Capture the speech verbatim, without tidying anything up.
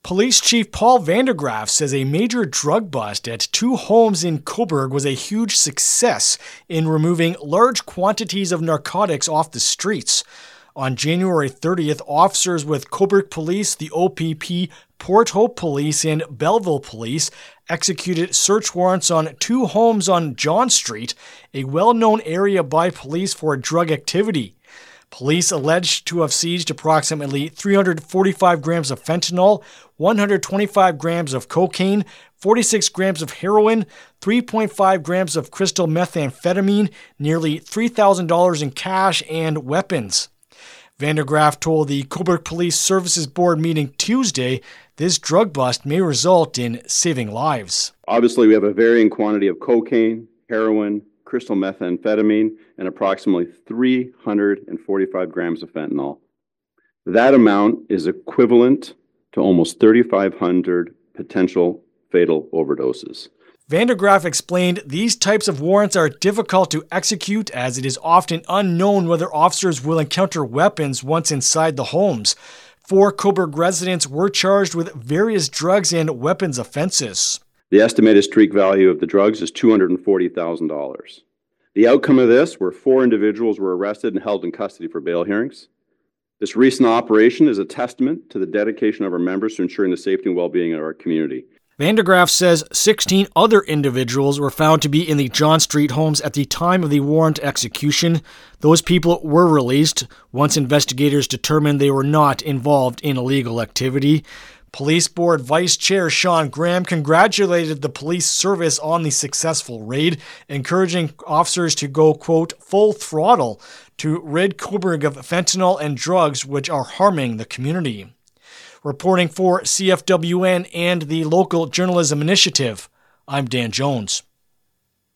Police Chief Paul Vandergraaf says a major drug bust at two homes in Cobourg was a huge success in removing large quantities of narcotics off the streets. On January thirtieth, officers with Cobourg Police, the O P P, Port Hope Police, and Belleville Police executed search warrants on two homes on John Street, a well-known area by police for drug activity. Police alleged to have seized approximately three hundred forty-five grams of fentanyl, one hundred twenty-five grams of cocaine, forty-six grams of heroin, three point five grams of crystal methamphetamine, nearly three thousand dollars in cash, and weapons. Vandergraaf told the Cobourg Police Services Board meeting Tuesday this drug bust may result in saving lives. Obviously, we have a varying quantity of cocaine, heroin, crystal methamphetamine, and approximately three hundred forty-five grams of fentanyl. That amount is equivalent to almost three thousand five hundred potential fatal overdoses. Vandergraaf explained these types of warrants are difficult to execute as it is often unknown whether officers will encounter weapons once inside the homes. Four Cobourg residents were charged with various drugs and weapons offenses. The estimated street value of the drugs is two hundred forty thousand dollars. The outcome of this were four individuals were arrested and held in custody for bail hearings. This recent operation is a testament to the dedication of our members to ensuring the safety and well-being of our community. Vandergraaf says sixteen other individuals were found to be in the John Street homes at the time of the warrant execution. Those people were released once investigators determined they were not involved in illegal activity. Police Board Vice Chair Sean Graham congratulated the police service on the successful raid, encouraging officers to go, quote, full throttle to rid Cobourg of fentanyl and drugs which are harming the community. Reporting for C F W N and the Local Journalism Initiative, I'm Dan Jones.